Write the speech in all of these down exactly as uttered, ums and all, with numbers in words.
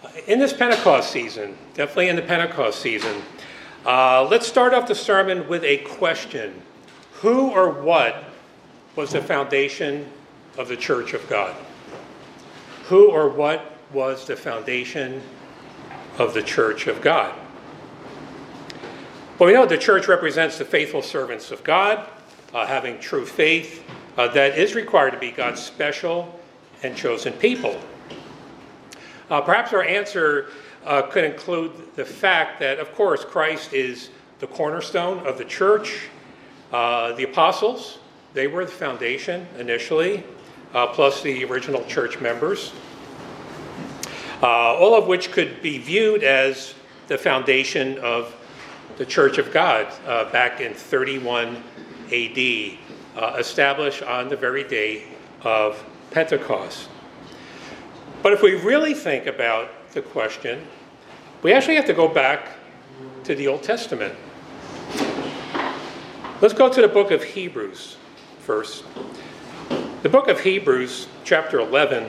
In this Pentecost season, definitely in the Pentecost season, uh, let's start off the sermon with a question. Who or what was the foundation of the Church of God? Who or what was the foundation of the Church of God? Well, we know the church represents the faithful servants of God, uh, having true faith uh, that is required to be God's special and chosen people. Uh, perhaps our answer uh, could include the fact that, of course, Christ is the cornerstone of the church. Uh, the apostles, they were the foundation initially, uh, plus the original church members, uh, all of which could be viewed as the foundation of the Church of God uh, back in thirty-one A D, uh, established on the very day of Pentecost. But if we really think about the question, we actually have to go back to the Old Testament. Let's go to the book of Hebrews first. The book of Hebrews, chapter eleven,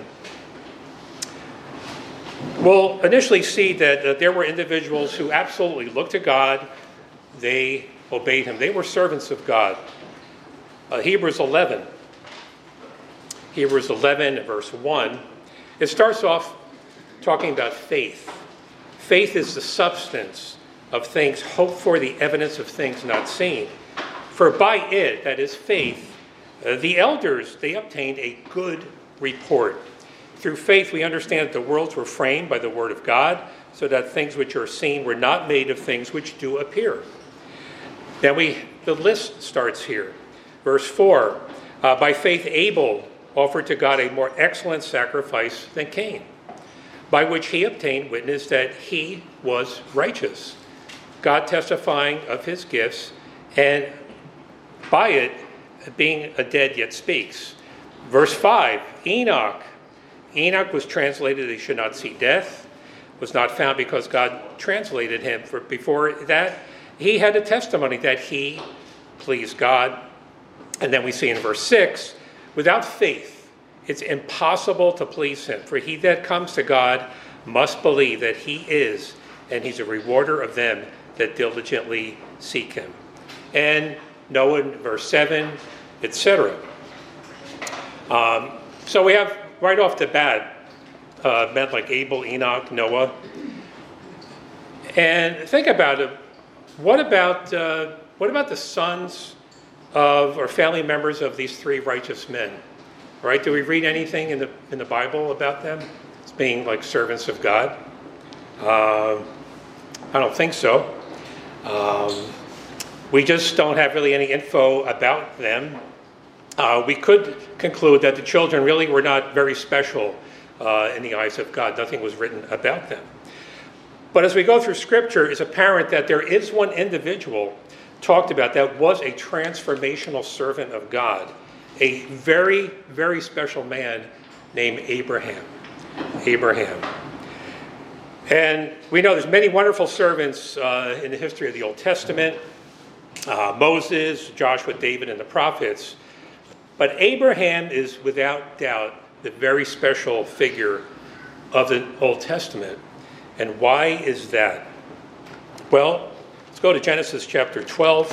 we'll initially see that uh, there were individuals who absolutely looked to God. They obeyed him. They were servants of God. Uh, Hebrews eleven. Hebrews eleven, verse one. It starts off talking about faith. Faith is the substance of things hoped for, the evidence of things not seen. For by it, that is faith, uh, the elders, they obtained a good report. Through faith, we understand that the worlds were framed by the word of God, so that things which are seen were not made of things which do appear. Then we, the list starts here. Verse four, uh, by faith Abel offered to God a more excellent sacrifice than Cain, by which he obtained witness that he was righteous, God testifying of his gifts, and by it, being a dead yet speaks. Verse five, Enoch. Enoch was translated, he should not see death, was not found because God translated him. For before that, he had a testimony that he pleased God. And then we see in verse six, without faith, it's impossible to please him. For he that comes to God must believe that he is, and he's a rewarder of them that diligently seek him. And Noah in verse seven, et cetera. Um, so we have right off the bat uh, men like Abel, Enoch, Noah. And think about it. What about uh, what about the sons of or family members of these three righteous men? Right? Do we read anything in the in the Bible about them as being like servants of God? Uh, I don't think so. Um, we just don't have really any info about them. Uh, we could conclude that the children really were not very special uh, in the eyes of God. Nothing was written about them. But as we go through Scripture, it's apparent that there is one individual talked about that was a transformational servant of God, a very, very special man named Abraham. Abraham. And we know there's many wonderful servants uh, in the history of the Old Testament. Uh, Moses, Joshua, David, and the prophets. But Abraham is without doubt the very special figure of the Old Testament. And why is that? Well, let's go to Genesis chapter twelve.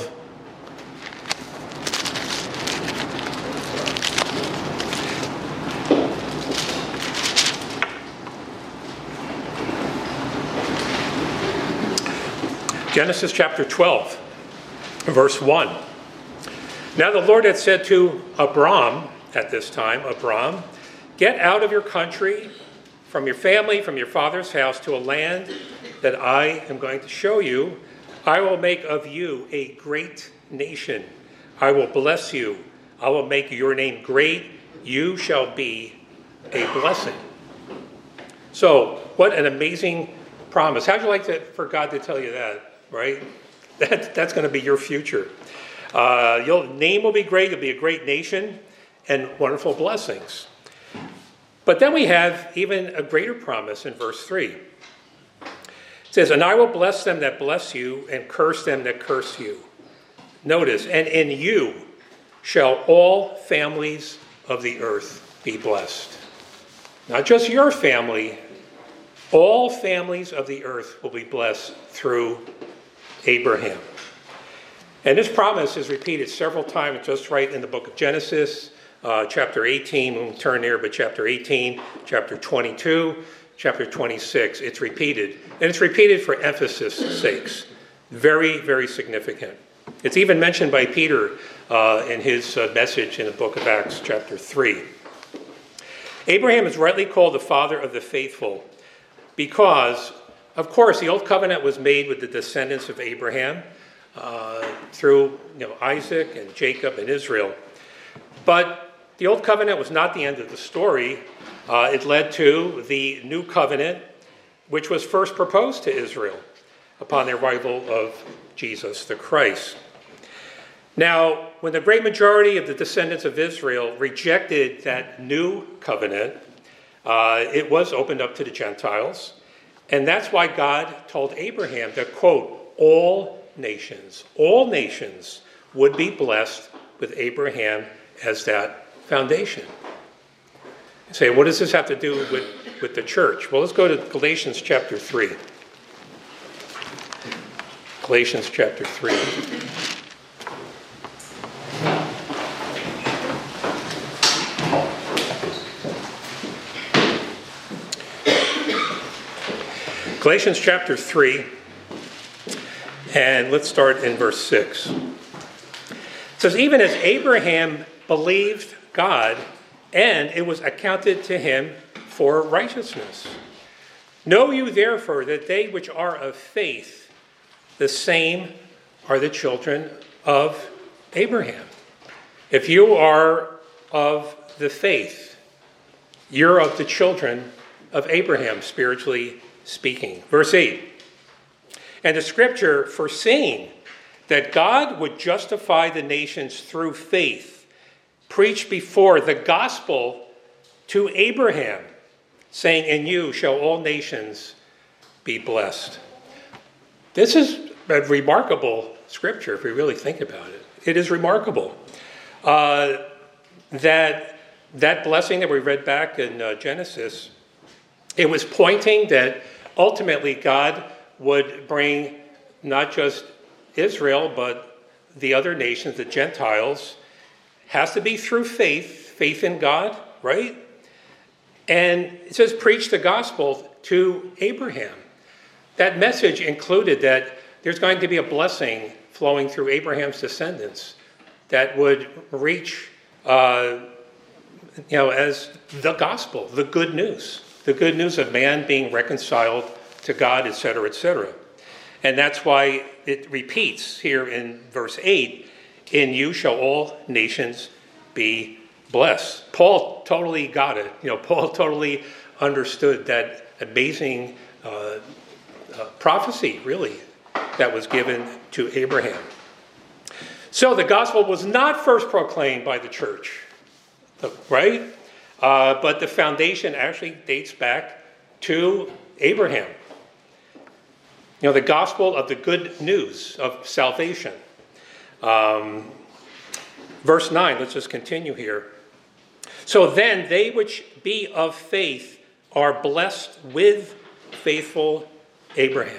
Genesis chapter twelve, verse one. Now the Lord had said to Abram at this time, Abram, get out of your country, from your family, from your father's house, to a land that I am going to show you. I will make of you a great nation. I will bless you. I will make your name great. You shall be a blessing. So, what an amazing promise. How'd you like to, for God to tell you that, right? That, that's going to be your future. Uh, your name will be great. You'll be a great nation and wonderful blessings. But then we have even a greater promise in verse three. It says, and I will bless them that bless you and curse them that curse you. Notice, and in you shall all families of the earth be blessed. Not just your family, All families of the earth will be blessed through Abraham. And this promise is repeated several times just right in the book of Genesis, uh, chapter eighteen, we won't turn there, but chapter eighteen, chapter twenty-two, chapter twenty-six. It's repeated. And it's repeated for emphasis sakes. Very, very significant. It's even mentioned by Peter uh, in his uh, message in the book of Acts, chapter three. Abraham is rightly called the father of the faithful because, of course, the Old Covenant was made with the descendants of Abraham uh, through you know, Isaac and Jacob and Israel. But the Old Covenant was not the end of the story. Uh, it led to the New Covenant, which was first proposed to Israel upon the arrival of Jesus the Christ. Now, when the great majority of the descendants of Israel rejected that new covenant, uh, it was opened up to the Gentiles. And that's why God told Abraham that, quote, all nations, all nations would be blessed with Abraham as that foundation. You say, what does this have to do with, with the church? Well, let's go to Galatians chapter three. Galatians chapter three. Galatians chapter three, and let's start in verse six. It says, even as Abraham believed God, and it was accounted to him for righteousness. Know you therefore that they which are of faith, the same are the children of Abraham. If you are of the faith, you're of the children of Abraham, spiritually speaking. Verse eight, and the scripture foreseeing that God would justify the nations through faith, preached before the gospel to Abraham, saying, in you shall all nations be blessed. This is a remarkable scripture if we really think about it. It is remarkable uh, that that blessing that we read back in uh, Genesis, it was pointing that ultimately God would bring not just Israel, but the other nations, the Gentiles, has to be through faith, faith in God, right? And it says, preach the gospel to Abraham. That message included that there's going to be a blessing flowing through Abraham's descendants that would reach, uh, you know, as the gospel, the good news, the good news of man being reconciled to God, et cetera, et cetera. And that's why it repeats here in verse eight, in you shall all nations be blessed. Paul totally got it. You know, Paul totally understood that amazing uh, uh, prophecy, really, that was given to Abraham. So the gospel was not first proclaimed by the church, right? Uh, but the foundation actually dates back to Abraham. You know, the gospel of the good news of salvation. Um, verse nine, let's just continue here. So then they which be of faith are blessed with faithful Abraham.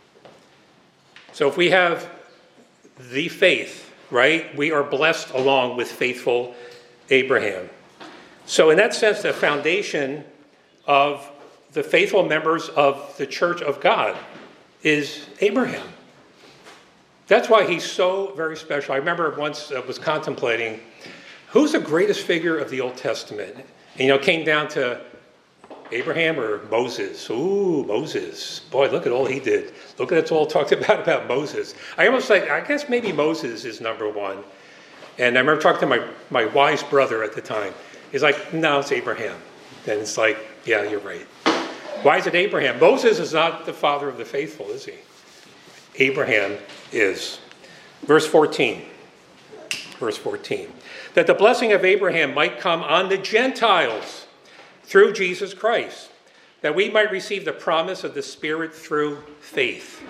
So if we have the faith, right, we are blessed along with faithful Abraham. So in that sense, the foundation of the faithful members of the church of God is Abraham. That's why he's so very special. I remember once I was contemplating, who's the greatest figure of the Old Testament? And, you know, it came down to Abraham or Moses. Ooh, Moses. Boy, look at all he did. Look at that's all talked about about Moses. I almost like, I guess maybe Moses is number one. And I remember talking to my, my wise brother at the time. He's like, no, it's Abraham. And it's like, yeah, you're right. Why is it Abraham? Moses is not the father of the faithful, is he? Abraham is. Verse fourteen. Verse fourteen. That the blessing of Abraham might come on the Gentiles through Jesus Christ, that we might receive the promise of the Spirit through faith.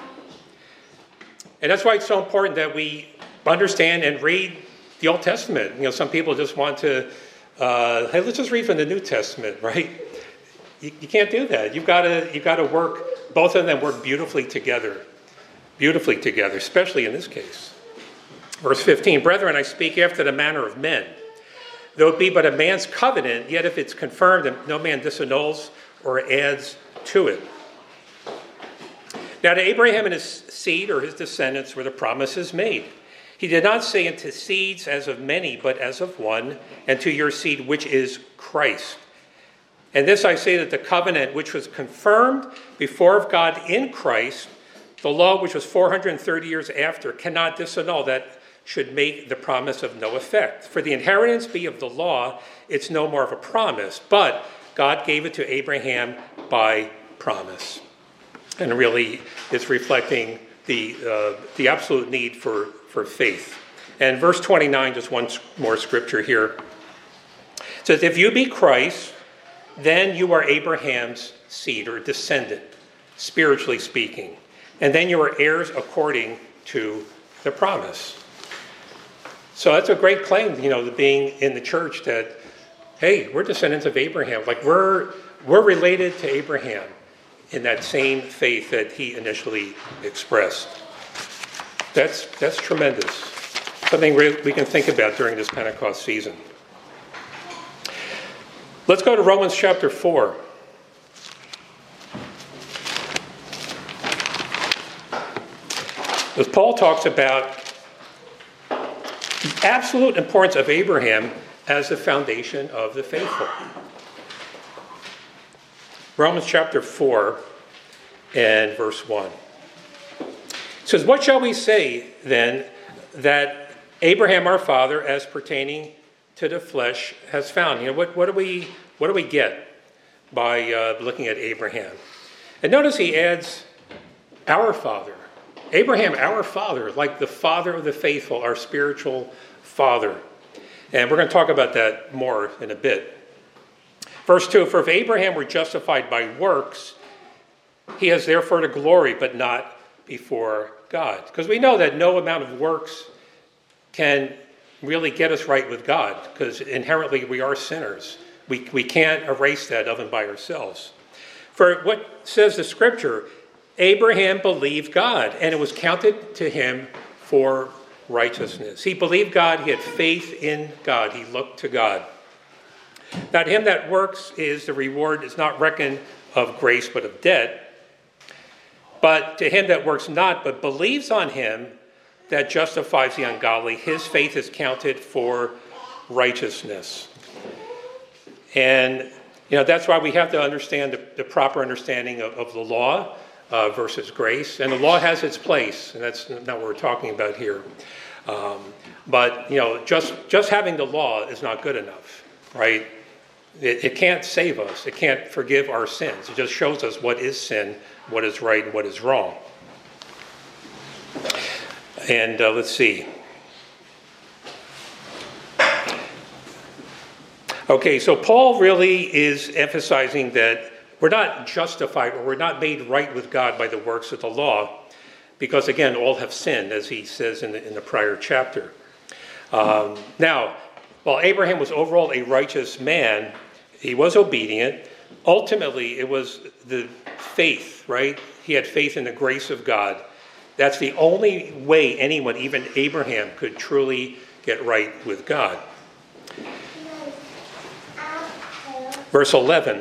And that's why it's so important that we understand and read the Old Testament. You know, some people just want to, uh, hey, let's just read from the New Testament, right? You, you can't do that. You've got to you've got to work, both of them work beautifully together, beautifully together, especially in this case. Verse fifteen, brethren, I speak after the manner of men. Though it be but a man's covenant, yet if it's confirmed, no man disannuls or adds to it. Now to Abraham and his seed, or his descendants, were the promises made. He did not say unto seeds as of many, but as of one, and to your seed, which is Christ. And this I say, that the covenant which was confirmed before of God in Christ, the law which was four hundred thirty years after, cannot disannul that should make the promise of no effect. For the inheritance be of the law, it's no more of a promise, but God gave it to Abraham by promise. And really, it's reflecting the uh, the absolute need for, for faith. And verse twenty-nine, just one more scripture here. It says, if you be Christ, then you are Abraham's seed, or descendant, spiritually speaking. And then you are heirs according to the promise. So that's a great claim, you know, being in the church, that, hey, we're descendants of Abraham. Like we're we're related to Abraham in that same faith that he initially expressed. That's that's tremendous. Something we can think about during this Pentecost season. Let's go to Romans chapter four. As Paul talks about the absolute importance of Abraham as the foundation of the faithful. Romans chapter four and verse one. It says, what shall we say then that Abraham our father, as pertaining to the flesh, has found? You know, what, what do we what do we get by uh, looking at Abraham? And notice he adds our father. Abraham, our father, like the father of the faithful, our spiritual father. And we're going to talk about that more in a bit. Verse two, for if Abraham were justified by works, he has therefore the glory, but not before God. Because we know that no amount of works can really get us right with God, because inherently we are sinners. We, we can't erase that of and by ourselves. For what says the scripture, Abraham believed God, and it was counted to him for righteousness. He believed God. He had faith in God. He looked to God. Now to him that works is the reward is not reckoned of grace, but of debt. But to him that works not, but believes on him that justifies the ungodly, his faith is counted for righteousness. And, you know, that's why we have to understand the, the proper understanding of, of the law uh, versus grace. And the law has its place, and that's not what we're talking about here. Um, but, you know, just, just having the law is not good enough, right? It, it can't save us. It can't forgive our sins. It just shows us what is sin, what is right, and what is wrong. And uh, let's see. Okay, so Paul really is emphasizing that we're not justified or we're not made right with God by the works of the law, because again, all have sinned, as he says in the, in the prior chapter. Um, now, while Abraham was overall a righteous man, he was obedient. Ultimately, it was the faith, right? He had faith in the grace of God. That's the only way anyone, even Abraham, could truly get right with God. Verse eleven.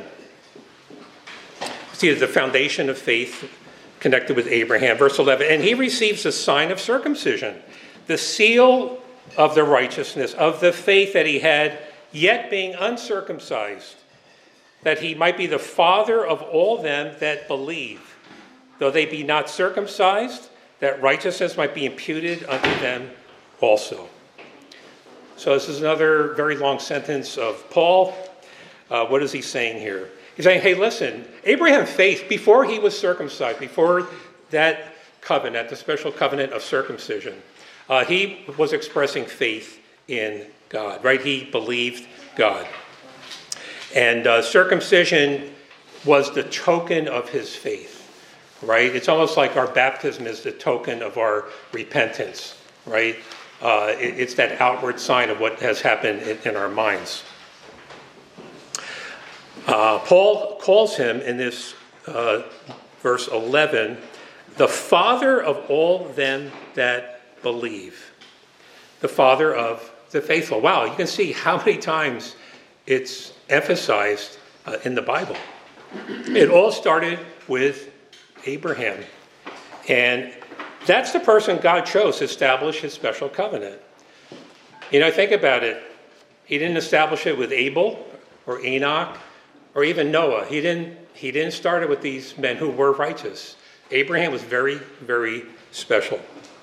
See the foundation of faith connected with Abraham. Verse eleven. And he receives the sign of circumcision, the seal of the righteousness, of the faith that he had, yet being uncircumcised, that he might be the father of all them that believe, though they be not circumcised, that righteousness might be imputed unto them also. So this is another very long sentence of Paul. Uh, what is he saying here? He's saying, hey, listen, Abraham's faith, before he was circumcised, before that covenant, the special covenant of circumcision, uh, he was expressing faith in God, right? He believed God. And uh, circumcision was the token of his faith. Right? It's almost like our baptism is the token of our repentance, right? Uh, it, it's that outward sign of what has happened in, in our minds. Uh, Paul calls him in this uh, verse eleven, the father of all them that believe. The father of the faithful. Wow, you can see how many times it's emphasized uh, in the Bible. It all started with Abraham. And that's the person God chose to establish his special covenant. You know, think about it. He didn't establish it with Abel or Enoch or even Noah. He didn't, he didn't start it with these men who were righteous. Abraham was very, very special.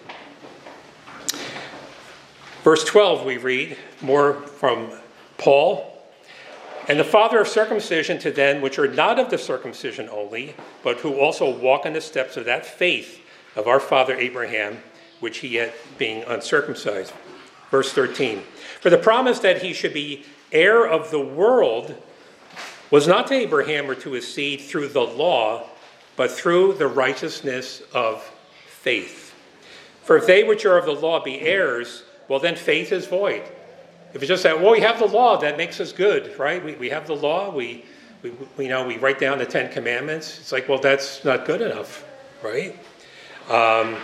Verse twelve, we read more from Paul. And the father of circumcision to them which are not of the circumcision only, but who also walk in the steps of that faith of our father Abraham, which he yet being uncircumcised. Verse thirteen, for the promise that he should be heir of the world was not to Abraham or to his seed through the law, but through the righteousness of faith. For if they which are of the law be heirs, well then faith is void. If it's just that, well, we have the law, that makes us good, right? We, we have the law, we, we, we, you know, we write down the Ten Commandments. It's like, well, that's not good enough, right? Um,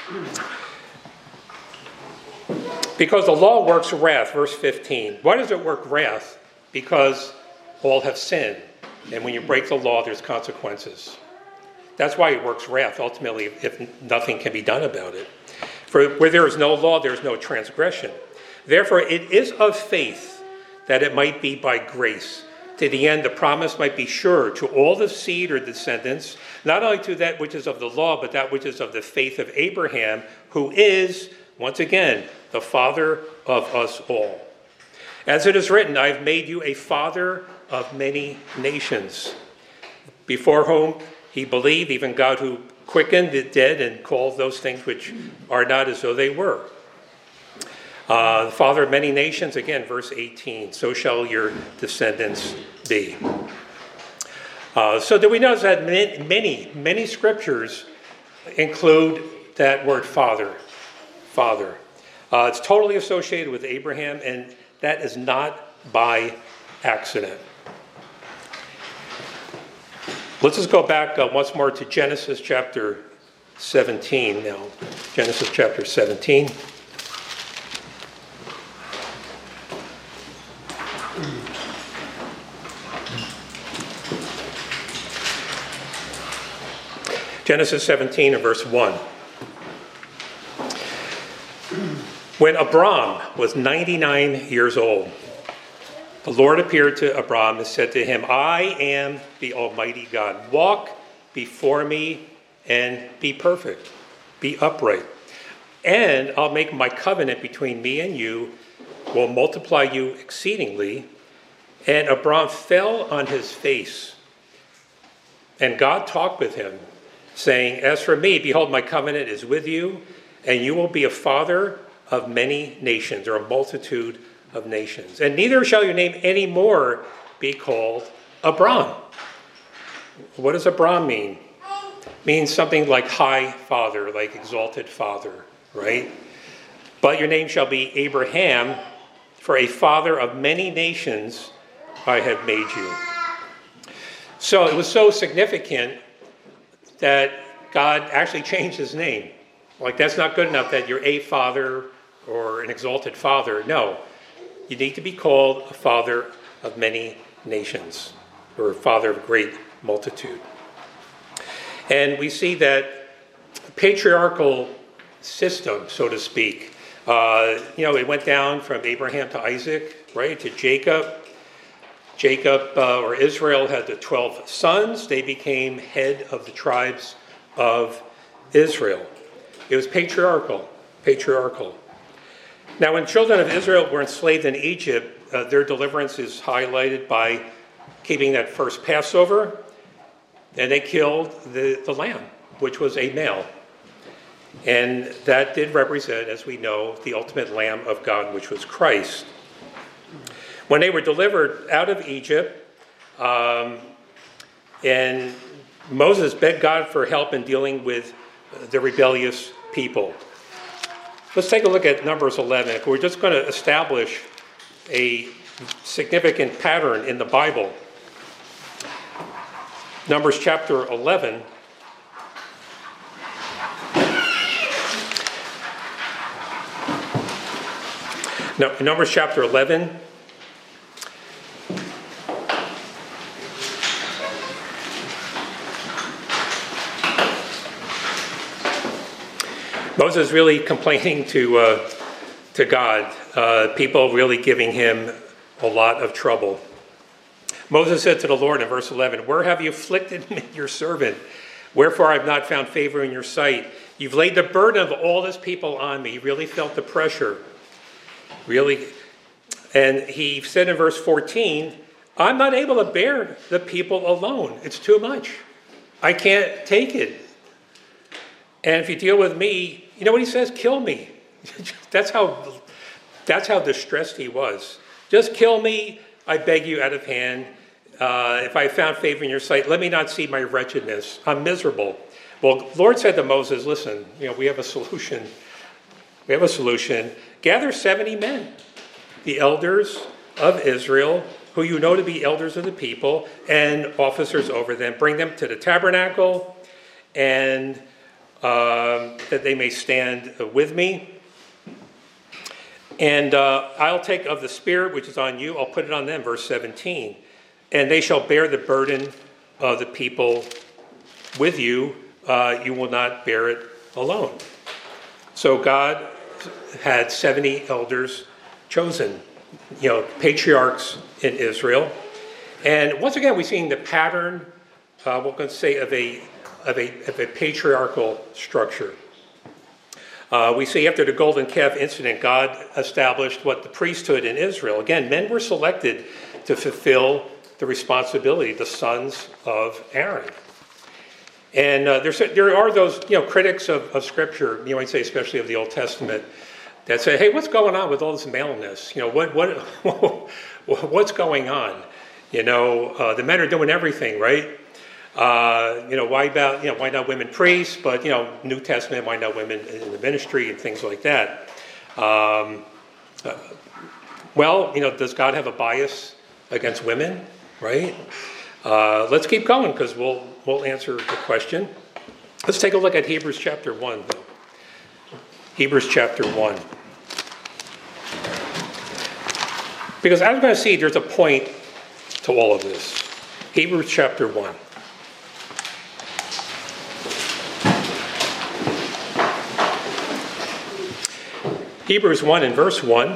because the law works wrath, verse fifteen. Why does it work wrath? Because all have sinned. And when you break the law, there's consequences. That's why it works wrath, ultimately, if nothing can be done about it. For where there is no law, there is no transgression. Therefore, it is of faith that it might be by grace. To the end, the promise might be sure to all the seed or descendants, not only to that which is of the law, but that which is of the faith of Abraham, who is, once again, the father of us all. As it is written, I have made you a father of many nations, before whom he believed, even God who quickened the dead and called those things which are not as though they were. Uh, the father of many nations, again, verse eighteen, so shall your descendants be. Uh, so do we notice that many, many scriptures include that word father, father. Uh, it's totally associated with Abraham, and that is not by accident. Let's just go back uh, once more to Genesis chapter seventeen now. Genesis chapter seventeen. Genesis seventeen and verse one. When Abram was ninety-nine years old, the Lord appeared to Abram and said to him, I am the Almighty God. Walk before me and be perfect, be upright. And I'll make my covenant between me and you, will multiply you exceedingly. And Abram fell on his face. And God talked with him, saying, as for me, behold, my covenant is with you, and you will be a father of many nations, or a multitude of nations. And neither shall your name any more be called Abram. What does Abram mean? It means something like high father, like exalted father, right? But your name shall be Abraham, for a father of many nations I have made you. So it was so significant that God actually changed his name. Like, that's not good enough that you're a father or an exalted father. No, you need to be called a father of many nations, or a father of great multitude. And we see that patriarchal system, so to speak, uh, you know, it went down from Abraham to Isaac, right, to Jacob. Jacob, uh, or Israel, had the twelve sons. They became head of the tribes of Israel. It was patriarchal, patriarchal. Now, when children of Israel were enslaved in Egypt, uh, their deliverance is highlighted by keeping that first Passover, and they killed the, the lamb, which was a male. And that did represent, as we know, the ultimate Lamb of God, which was Christ. When they were delivered out of Egypt, um, and Moses begged God for help in dealing with the rebellious people. Let's take a look at Numbers eleven. We're just going to establish a significant pattern in the Bible. Numbers chapter eleven. No, in Numbers chapter eleven. Moses really complaining to uh, to God. Uh, people really giving him a lot of trouble. Moses said to the Lord in verse eleven, "Where have you afflicted me, your servant? Wherefore I have not found favor in your sight? You've laid the burden of all this people on me." He really felt the pressure. Really. And he said in verse fourteen, "I'm not able to bear the people alone. It's too much. I can't take it. And if you deal with me," you know what he says? "Kill me." That's how that's how distressed he was. "Just kill me, I beg you, out of hand. Uh, if I found favor in your sight, let me not see my wretchedness. I'm miserable." Well, the Lord said to Moses, "Listen, you know, we have a solution. We have a solution. Gather seventy men, the elders of Israel, who you know to be elders of the people, and officers over them. Bring them to the tabernacle, and um, that they may stand with me. And uh, I'll take of the Spirit which is on you, I'll put it on them," verse seventeen. "And they shall bear the burden of the people with you. Uh, you will not bear it alone." So God had seventy elders chosen, you know, patriarchs in Israel. And once again, we're seeing the pattern, uh, we're going to say, of a, of a, of a patriarchal structure. Uh, we see after the golden calf incident, God established what the priesthood in Israel. Again, men were selected to fulfill the responsibility, the sons of Aaron. And uh, there's, there are those, you know, critics of, of Scripture, you might say, especially of the Old Testament, that say, "Hey, what's going on with all this maleness? You know, what what what's going on? You know, uh, the men are doing everything, right? Uh, you know, why about, you know, why not women priests? But, you know, New Testament, why not women in the ministry and things like that?" Um, uh, well, you know, does God have a bias against women, right? Uh, let's keep going because we'll we'll answer the question. Let's take a look at Hebrews chapter one, though. Hebrews chapter one. Because as we're going to see, there's a point to all of this. Hebrews chapter one. Hebrews one and verse one.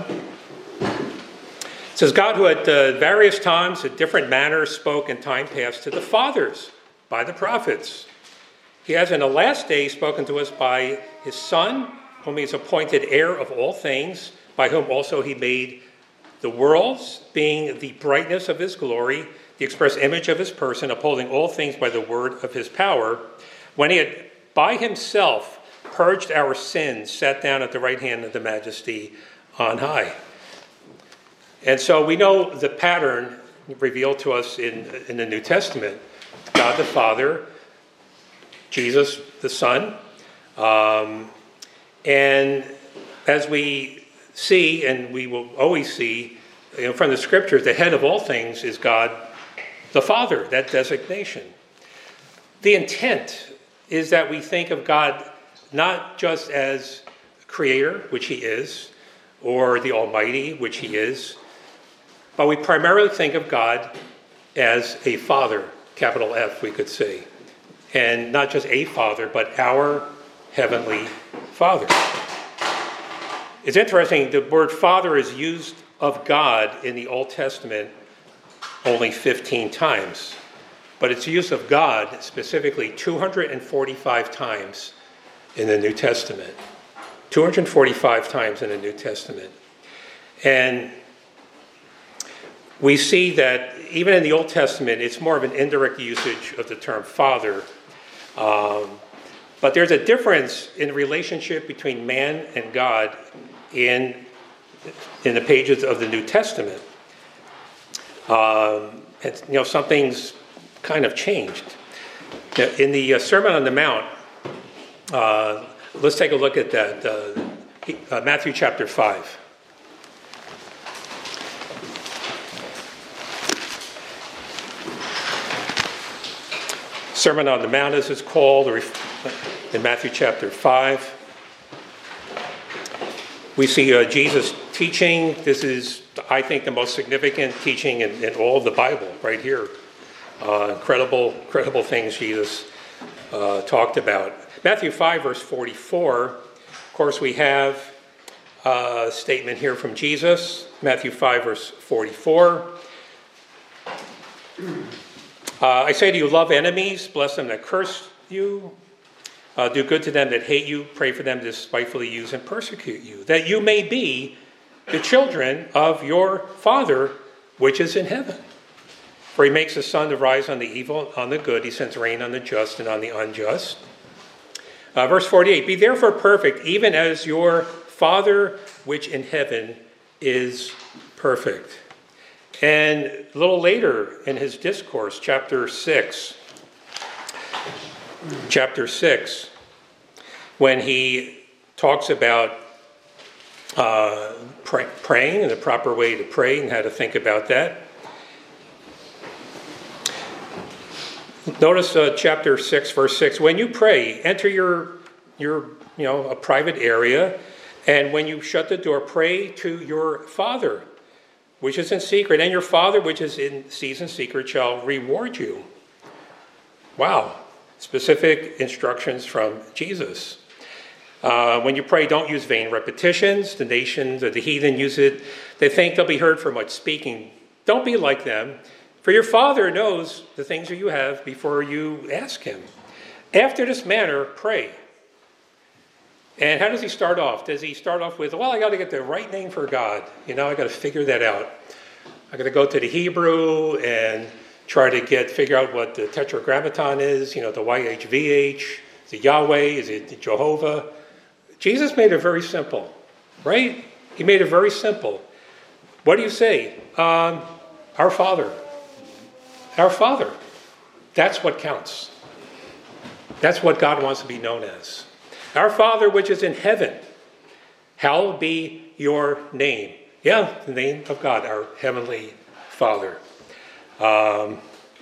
It says, "God, who at uh, various times, at different manners, spoke in time past to the fathers by the prophets, he has in the last days spoken to us by his Son, whom he has appointed heir of all things, by whom also he made the worlds, being the brightness of his glory, the express image of his person, upholding all things by the word of his power, when he had by himself purged our sins, sat down at the right hand of the majesty on high." And so we know the pattern revealed to us in, in the New Testament. God the Father, Jesus the Son, um, and as we see, and we will always see, you know, from the Scriptures, the head of all things is God the Father, that designation. The intent is that we think of God not just as Creator, which he is, or the Almighty, which he is, but we primarily think of God as a Father, capital F, we could say. And not just a Father, but our Heavenly Father. It's interesting, the word Father is used of God in the Old Testament only fifteen times. But it's used of God specifically two hundred forty-five times in the New Testament. two hundred forty-five times in the New Testament. And we see that even in the Old Testament, it's more of an indirect usage of the term Father. Um, but there's a difference in the relationship between man and God in, in the pages of the New Testament. Um, it's, you know, something's kind of changed. In the uh, Sermon on the Mount, uh, let's take a look at that. Uh, uh, Matthew chapter five. Sermon on the Mount, as it's called, or in Matthew chapter five. We see uh, Jesus teaching. This is, I think, the most significant teaching in, in all of the Bible, right here. Uh, incredible, incredible things Jesus uh, talked about. Matthew five, verse forty-four. Of course, we have a statement here from Jesus. Matthew five, verse forty-four. Uh, I say to you, love enemies, bless them that curse you, uh, do good to them that hate you, pray for them that despitefully use and persecute you, that you may be the children of your Father which is in heaven. For he makes the sun to rise on the evil, on the good. He sends rain on the just and on the unjust. Uh, verse forty-eight, be therefore perfect, even as your Father which in heaven is perfect. And a little later in his discourse, chapter six, chapter six, when he talks about uh, pray, praying and the proper way to pray and how to think about that. Notice uh, chapter six, verse six. When you pray, enter your your you know a private area, and when you shut the door, pray to your Father, which is in secret, and your Father which is in sees in secret shall reward you. Wow. Specific instructions from Jesus. Uh, when you pray, don't use vain repetitions. The nations or the heathen use it. They think they'll be heard for much speaking. Don't be like them, for your Father knows the things that you have before you ask him. After this manner, pray. And how does he start off? Does he start off with, well, I got to get the right name for God. You know, I got to figure that out. I got to go to the Hebrew and try to get figure out what the Tetragrammaton is. You know, the Y H V H. Is it Yahweh? Is it Jehovah? Jesus made it very simple, right? He made it very simple. What do you say? Um, our Father. Our Father. That's what counts. That's what God wants to be known as. Our Father which is in heaven, hallowed be your name. Yeah, the name of God, our heavenly Father. Um,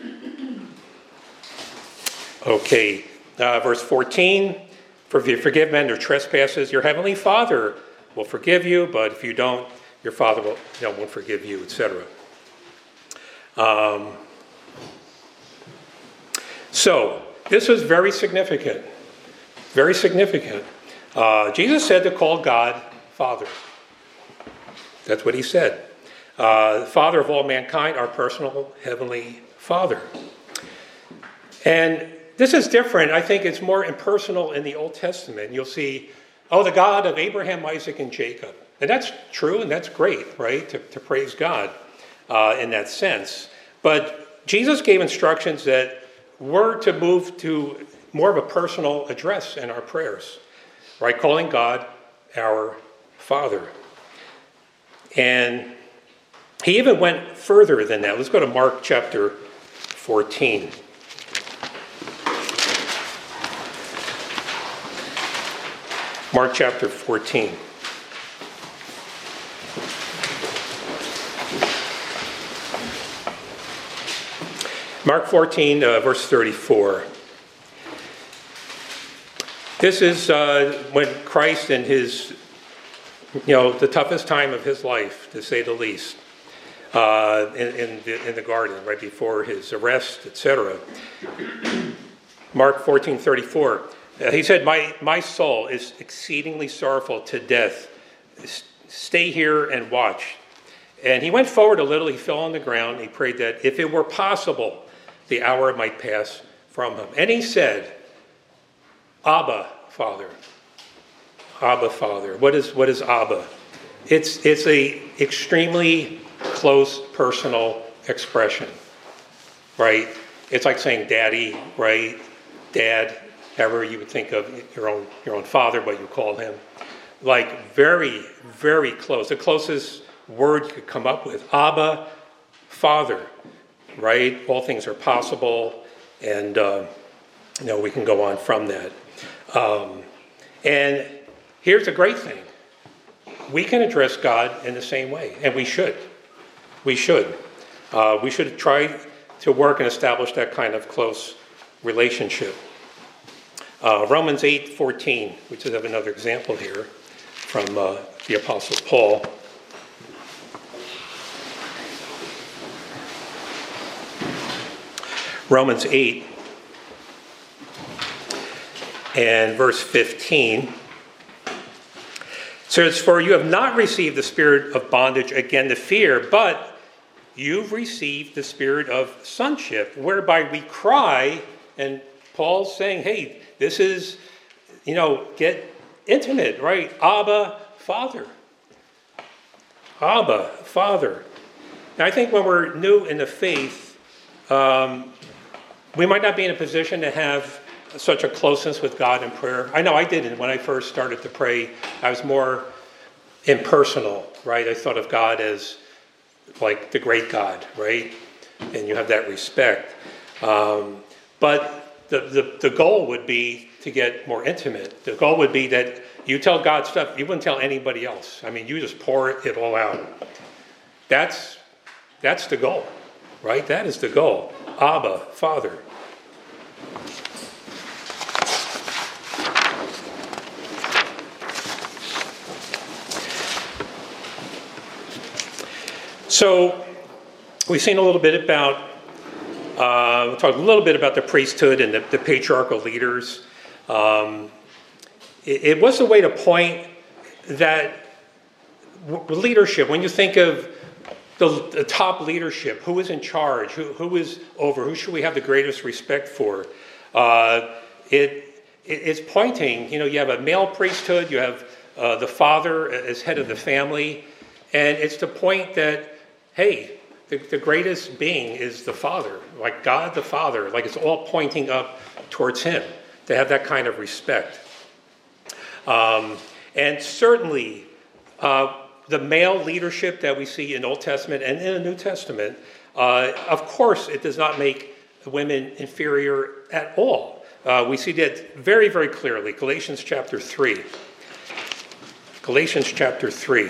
okay, uh, verse fourteen. For if you forgive men their trespasses, your heavenly Father will forgive you, but if you don't, your Father will, you know, won't forgive you, et cetera. Um, so, this was very significant. Very significant. Uh, Jesus said to call God Father. That's what he said. Uh, Father of all mankind, our personal heavenly Father. And this is different. I think it's more impersonal in the Old Testament. You'll see, oh, the God of Abraham, Isaac, and Jacob. And that's true, and that's great, right, to, to praise God uh, in that sense. But Jesus gave instructions that were to move to more of a personal address in our prayers, right? Calling God our Father. And he even went further than that. Let's go to Mark chapter fourteen. Mark chapter fourteen. Mark fourteen, uh, verse thirty-four. This is uh, when Christ in his, you know, the toughest time of his life, to say the least, uh, in, in, the, in the garden, right before his arrest, et cetera. Mark fourteen thirty-four. Uh, he said, my, my soul is exceedingly sorrowful to death. Stay here and watch. And he went forward a little. He fell on the ground. He prayed that if it were possible, the hour might pass from him. And he said, Abba, Father. Abba, Father. What is what is Abba? It's it's a extremely close personal expression, right? It's like saying daddy, right? Dad, however you would think of your own your own father, what you call him. Like very, very close. The closest word you could come up with. Abba, Father, right? All things are possible, and uh, you know we can go on from that. Um, and here's a great thing. We can address God in the same way, and we should. We should. Uh, we should try to work and establish that kind of close relationship. Uh, Romans eight fourteen, we just have another example here from uh, the Apostle Paul. Romans eight and verse fifteen says, "For you have not received the spirit of bondage again to fear, but you've received the spirit of sonship, whereby we cry," and Paul's saying, hey, this is, you know, get intimate, right? Abba, Father. Abba, Father. Now, I think when we're new in the faith, um, we might not be in a position to have such a closeness with God in prayer. I know I didn't. When I first started to pray, I was more impersonal, right? I thought of God as like the great God, right? And you have that respect. Um, but the, the, the goal would be to get more intimate. The goal would be that you tell God stuff you wouldn't tell anybody else. I mean, you just pour it all out. That's, that's the goal, right? That is the goal. Abba, Father. So we've seen a little bit about, uh, we'll talk a little bit about the priesthood and the, the patriarchal leaders. Um, it, it was a way to point that w- leadership, when you think of the, the top leadership, who is in charge, who, who is over, who should we have the greatest respect for? Uh, it, it it's pointing, you know, you have a male priesthood, you have uh, the father as head of the family, and it's to point that, hey, the, the greatest being is the Father, like God the Father, like it's all pointing up towards him, to have that kind of respect. Um, and certainly, uh, the male leadership that we see in Old Testament and in the New Testament, uh, of course, it does not make women inferior at all. Uh, we see that very, very clearly. Galatians chapter three. Galatians chapter three.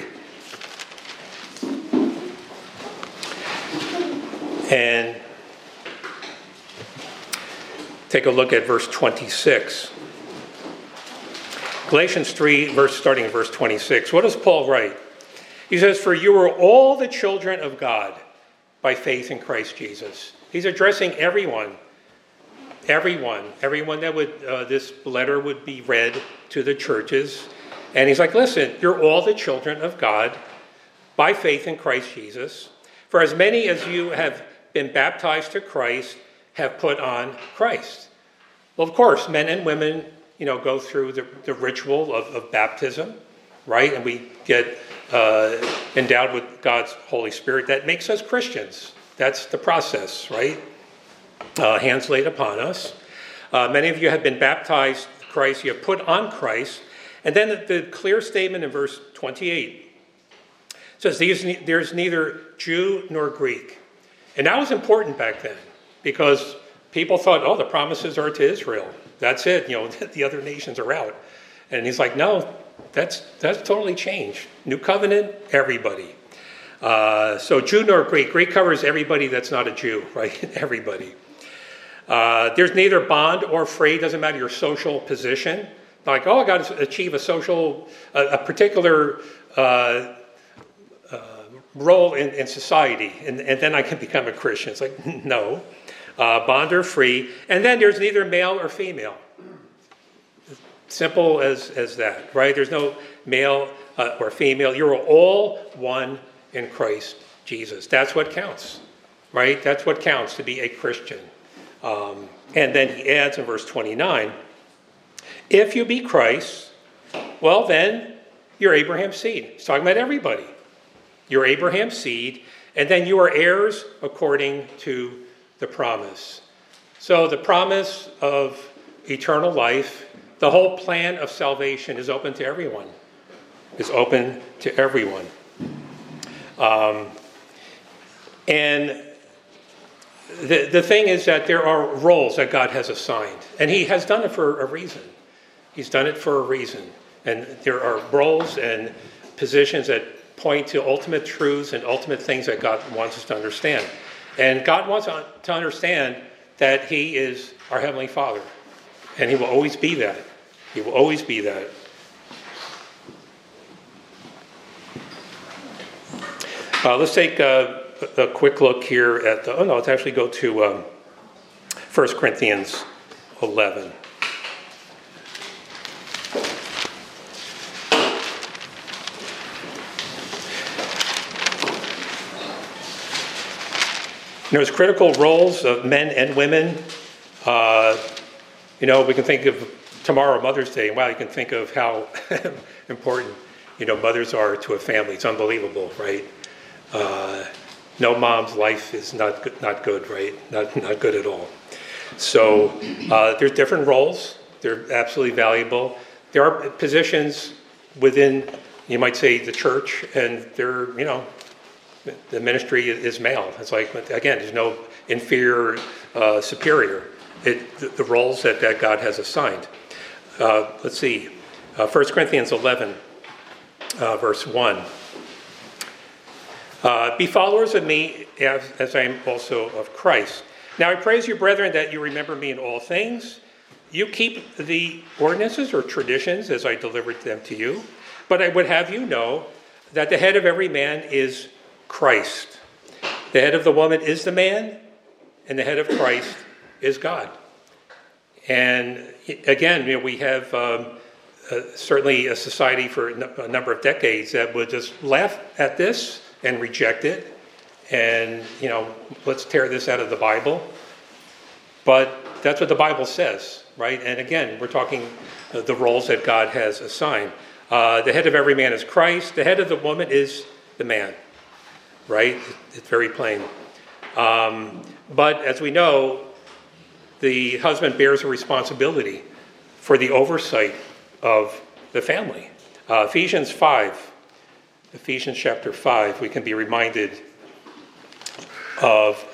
And take a look at verse twenty-six. Galatians three, verse starting in verse twenty-six. What does Paul write? He says, "For you are all the children of God by faith in Christ Jesus." He's addressing everyone, everyone, everyone that would, uh, this letter would be read to the churches. And he's like, listen, you're all the children of God by faith in Christ Jesus. For as many as you have been baptized to Christ have put on Christ. Well, of course, men and women, you know, go through the, the ritual of, of baptism, right? And we get uh, endowed with God's Holy Spirit. That makes us Christians. That's the process, right? Uh, hands laid upon us. Uh, many of you have been baptized to Christ. You have put on Christ. And then the, the clear statement in verse twenty-eight says, there's neither Jew nor Greek. And that was important back then because people thought, oh, the promises are to Israel. That's it. You know, the other nations are out. And he's like, no, that's that's totally changed. New covenant, everybody. Uh, so Jew nor Greek. Greek covers everybody that's not a Jew, right? Everybody. Uh, there's neither bond or free. Doesn't matter your social position. Like, oh, I got to achieve a social, a, a particular uh, uh, role in, in society, and, and then I can become a Christian. It's like, no. Uh, bond or free. And then there's neither male or female. Simple as, as that, right? There's no male uh, or female. You're all one in Christ Jesus. That's what counts, right? That's what counts to be a Christian. Um, and then he adds in verse twenty-nine, if you be Christ, well then, you're Abraham's seed. He's talking about everybody. You're Abraham's seed, and then you are heirs according to the promise. So the promise of eternal life, the whole plan of salvation is open to everyone. Is open to everyone. Um, and the, the thing is that there are roles that God has assigned, and he has done it for a reason. He's done it for a reason. And there are roles and positions that point to ultimate truths and ultimate things that God wants us to understand. And God wants to understand that he is our Heavenly Father. And he will always be that. He will always be that. Uh, let's take a, a quick look here at the, oh no, let's actually go to um, First Corinthians eleven. There's critical roles of men and women. Uh, you know, we can think of tomorrow, Mother's Day, and wow, you can think of how important, you know, mothers are to a family. It's unbelievable, right? Uh, no mom's life is not good, not good, right? Not not good at all. So uh, there's different roles. They're absolutely valuable. There are positions within, you might say, the church, and they're, you know, the ministry is male. It's like, again, there's no inferior, uh, superior. It, the, the roles that, that God has assigned. Uh, let's see, uh, First Corinthians eleven, uh, verse one. Uh, Be followers of me as, as I am also of Christ. Now I praise you, brethren, that you remember me in all things. You keep the ordinances or traditions as I delivered them to you. But I would have you know that the head of every man is Christ. The head of the woman is the man, and the head of Christ is God. And again, you know, we have um, uh, certainly a society for a number of decades that would just laugh at this and reject it, and, you know, let's tear this out of the Bible. But that's what the Bible says, right? And again, we're talking uh, the roles that God has assigned. Uh, the head of every man is Christ. The head of the woman is the man. Right? It's very plain. Um, but as we know, the husband bears a responsibility for the oversight of the family. Uh, Ephesians five, Ephesians chapter five, we can be reminded of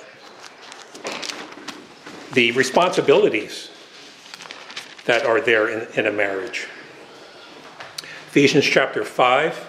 the responsibilities that are there in, in a marriage. Ephesians chapter five.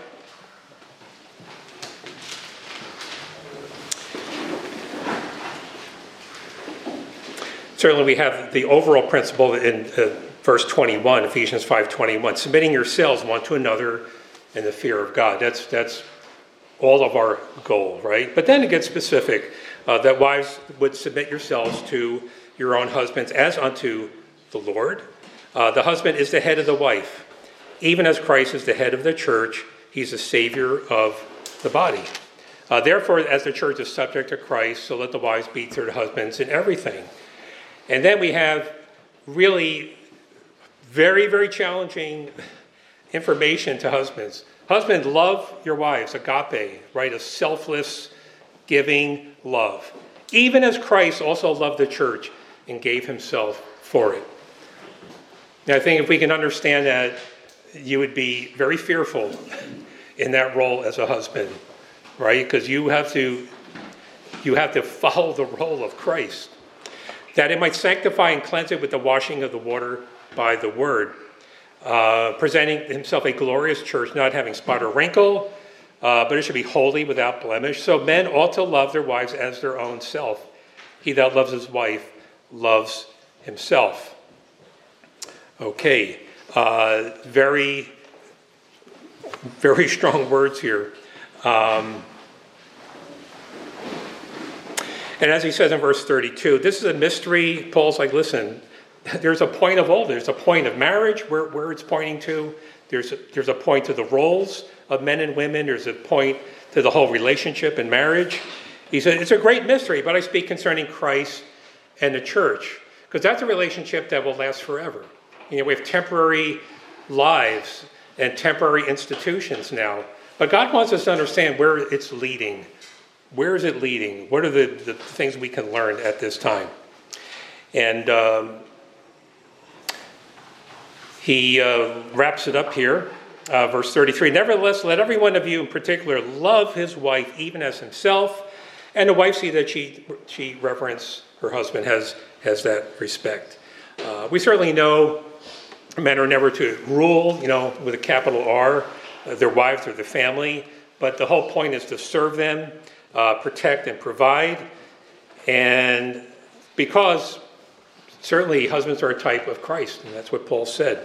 Certainly we have the overall principle in uh, verse twenty-one, Ephesians five twenty-one, submitting yourselves one to another in the fear of God. That's that's all of our goal, right? But then it gets specific, uh, that wives would submit yourselves to your own husbands as unto the Lord. Uh, the husband is the head of the wife. Even as Christ is the head of the church, he's the Savior of the body. Uh, therefore, as the church is subject to Christ, so let the wives be to their husbands in everything. And then we have really very, very challenging information to husbands. Husbands, love your wives, agape, right? A selfless, giving love. Even as Christ also loved the church and gave himself for it. Now, I think if we can understand that, you would be very fearful in that role as a husband, right? Because you have to, you have to follow the role of Christ. That it might sanctify and cleanse it with the washing of the water by the word, uh, presenting himself a glorious church, not having spot or wrinkle, uh, but it should be holy, without blemish. So men ought to love their wives as their own self. He that loves his wife loves himself. Okay, uh, very, very strong words here. Um, And as he says in verse thirty-two, this is a mystery. Paul's like, listen, there's a point of all. There's a point of marriage where, where it's pointing to. There's a, there's a point to the roles of men and women. There's a point to the whole relationship and marriage. He said, it's a great mystery, but I speak concerning Christ and the church, because that's a relationship that will last forever. You know, we have temporary lives and temporary institutions now, but God wants us to understand where it's leading. Where is it leading? What are the, the things we can learn at this time? And um, he uh, wraps it up here, uh, verse thirty-three. Nevertheless, let every one of you in particular love his wife even as himself, and the wife see that she she reverence her husband, has, has that respect. Uh, we certainly know men are never to rule, you know, with a capital R, uh, their wives or their family, but the whole point is to serve them, Uh, protect and provide. And because Certainly, husbands are a type of Christ, and that's what Paul said.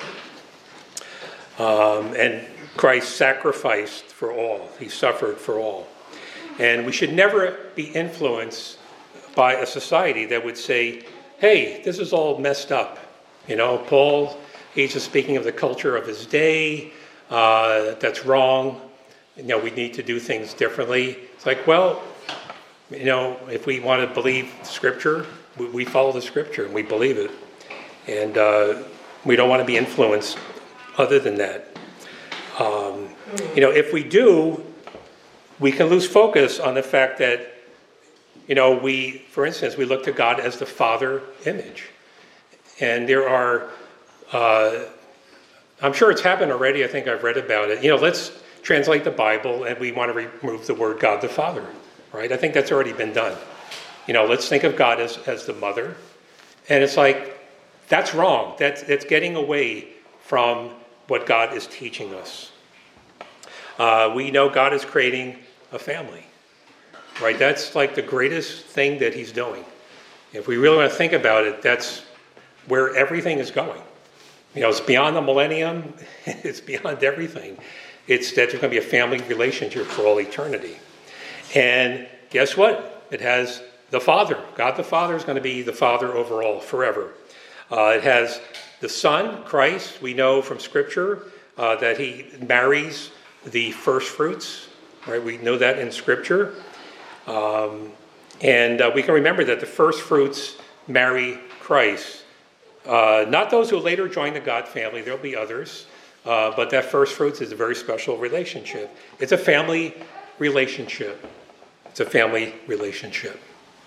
Um, and Christ sacrificed for all. He suffered for all. And we should never be influenced by a society that would say, hey, this is all messed up. You know, Paul, he's just speaking of the culture of his day. Uh, that's wrong. You know, we need to do things differently. It's like, well, you know, if we want to believe Scripture, we, we follow the Scripture and we believe it. And uh, we don't want to be influenced other than that. Um, you know, if we do, we can lose focus on the fact that, you know, we, for instance, we look to God as the Father image. And there are, uh, I'm sure it's happened already. I think I've read about it. You know, let's translate the Bible and we want to remove the word God the Father, right? I think that's already been done. You know, let's think of God as, as the mother. And it's like, that's wrong. That's, that's getting away from what God is teaching us. Uh, we know God is creating a family, right? That's like the greatest thing that he's doing. If we really want to think about it, that's where everything is going. You know, it's beyond the millennium. It's beyond everything. It's that there's going to be a family relationship for all eternity. And guess what? It has the Father. God the Father is going to be the Father over all forever. Uh, it has the Son, Christ. We know from Scripture uh, that he marries the first fruits, right? We know that in Scripture. Um, and uh, we can remember that the first fruits marry Christ. Uh, not those who later join the God family. There'll be others. Uh, but that first fruits is a very special relationship. It's a family relationship. It's a family relationship.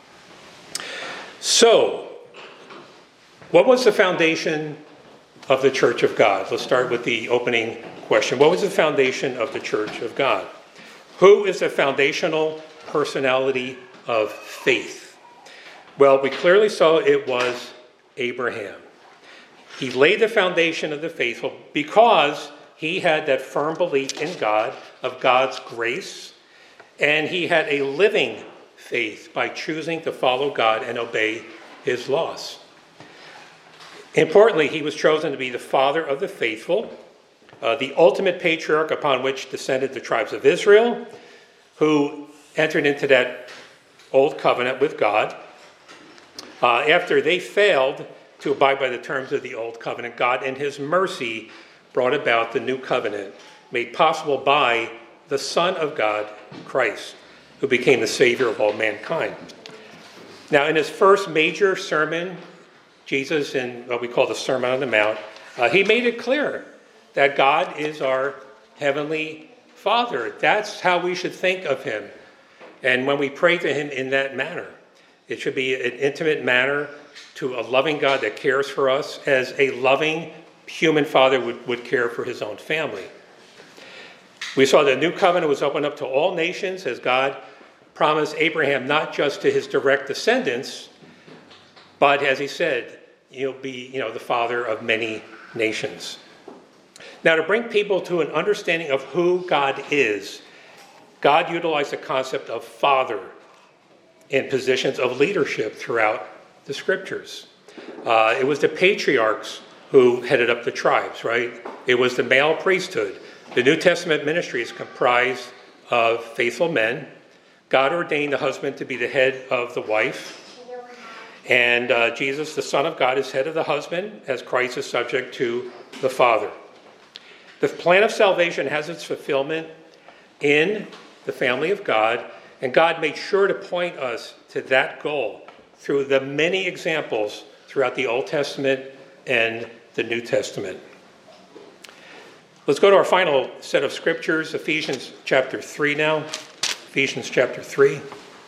So, what was the foundation of the Church of God? Let's start with the opening question. What was the foundation of the Church of God? Who is the foundational personality of faith? Well, we clearly saw it was Abraham. He laid the foundation of the faithful because he had that firm belief in God, of God's grace, and he had a living faith by choosing to follow God and obey his laws. Importantly, he was chosen to be the father of the faithful, uh, the ultimate patriarch upon which descended the tribes of Israel, who entered into that old covenant with God. Uh, after they failed to abide by the terms of the old covenant, God in his mercy brought about the new covenant, made possible by the Son of God, Christ, who became the Savior of all mankind. Now, in his first major sermon, Jesus, in what we call the Sermon on the Mount, uh, he made it clear that God is our heavenly Father. That's how we should think of him. And when we pray to him in that manner, it should be an intimate manner to a loving God that cares for us as a loving human father would, would care for his own family. We saw the new covenant was opened up to all nations as God promised Abraham not just to his direct descendants, but as he said, you'll be, you know, the father of many nations. Now, to bring people to an understanding of who God is, God utilized the concept of father in positions of leadership throughout the scriptures. Uh, it was the patriarchs who headed up the tribes, right? It was the male priesthood. The New Testament ministry is comprised of faithful men. God ordained the husband to be the head of the wife. And uh, Jesus, the Son of God, is head of the husband, as Christ is subject to the Father. The plan of salvation has its fulfillment in the family of God, and God made sure to point us to that goal through the many examples throughout the Old Testament and the New Testament. Let's go to our final set of scriptures, Ephesians chapter three now. Ephesians chapter three.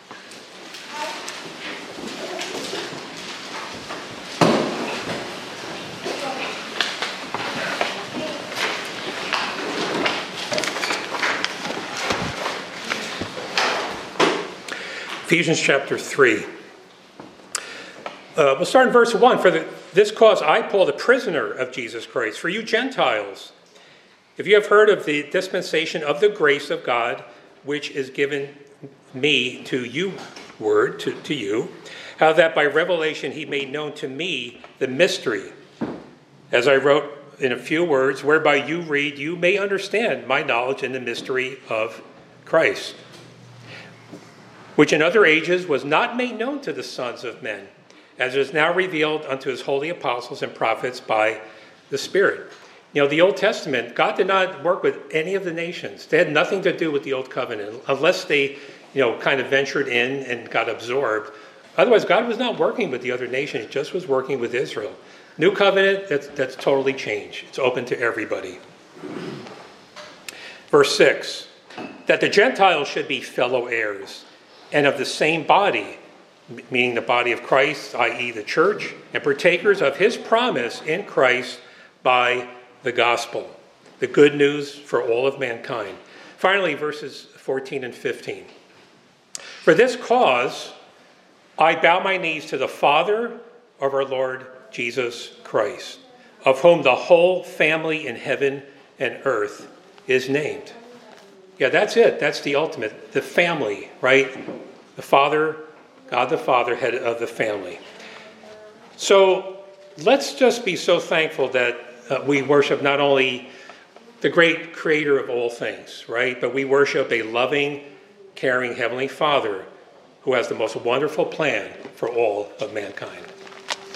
Ephesians chapter three. Uh, we'll start in verse one. For the, this cause I, Paul, the prisoner of Jesus Christ, for you Gentiles, if you have heard of the dispensation of the grace of God, which is given me to you, word, to, to you, how that by revelation he made known to me the mystery, as I wrote in a few words, whereby you read, you may understand my knowledge in the mystery of Christ, which in other ages was not made known to the sons of men, as it is now revealed unto his holy apostles and prophets by the Spirit. You know, the Old Testament, God did not work with any of the nations. They had nothing to do with the Old Covenant, unless they, you know, kind of ventured in and got absorbed. Otherwise, God was not working with the other nations, he just was working with Israel. New Covenant, that's, that's totally changed. It's open to everybody. Verse six, that the Gentiles should be fellow heirs and of the same body, meaning the body of Christ, that is the church, and partakers of his promise in Christ by the gospel, the good news for all of mankind. Finally, verses fourteen and fifteen. For this cause, I bow my knees to the Father of our Lord Jesus Christ, of whom the whole family in heaven and earth is named. Yeah, that's it. That's the ultimate. The family, right? The Father, God the Father, head of the family. So let's just be so thankful that uh, we worship not only the great creator of all things, right? But we worship a loving, caring Heavenly Father who has the most wonderful plan for all of mankind.